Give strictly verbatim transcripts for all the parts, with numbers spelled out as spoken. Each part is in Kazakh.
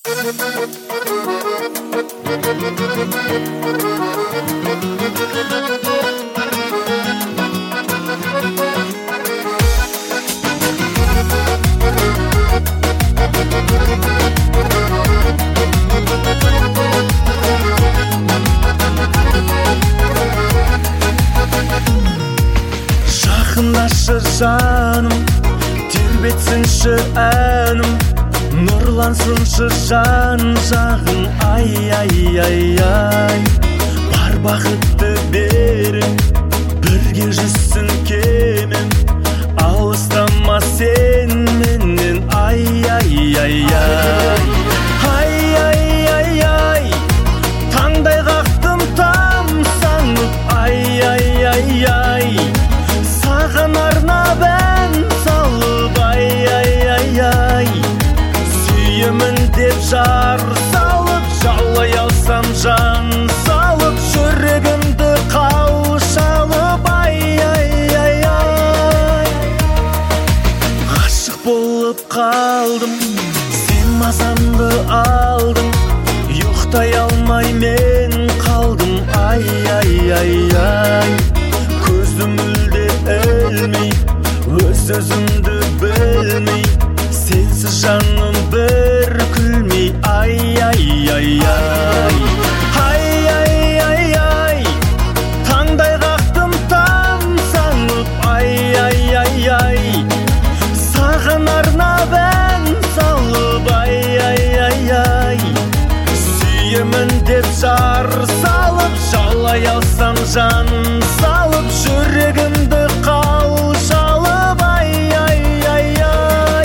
Жақындашы жаным, тербетсінші әнім, нұрлансыншы жан жағым. Ай, ай, ай, ай, бар бақытты берем, бірге жүзсін кемем, алыстама сен менен. Ай, ай, ай, ай, ай, ай, ай, ай, таңдай қақтым тамсанып. Ай, ай, ай, ай, саған арнап ән салып. Ай, ай, ай, ай, сүйемін деп жар салып, жаулай алсам жан салып, жүрегімді қаушалып. Ай, ай, ай, ай, ғашық болып қалдым, сен мазамды алдың, ұйықтай алмай мен қалдым. Ай, ай, ай, ай, көзім мүлде ілмей, өз өзімді білмей, сенсіз жаным бір күлмей. Ай, ай, ай, ай, ай, ай, ай, ай, таңдай қақтым тамсанып. Ай, ай, ай, ай, саған арнап ән салып. Ай, ай, ай, ай, сүйемін деп жар салып, жаулай алсам жан салып, жүрегімді қаушалып. Ай, ай, ай, ай,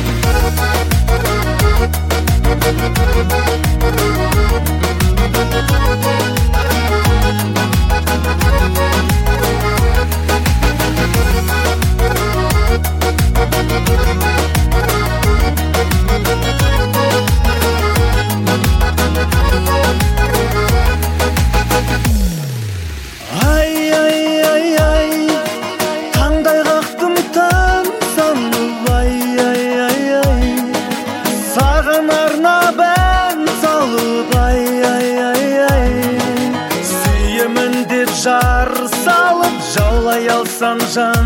ай, ай, ай, ай, таңдай қақтым тамсанып. Ай, ай, ай, ай, саған арнап ән салып. Ай, ай, ай, ай, сүйемін деп жар салып, жаулай алсам жан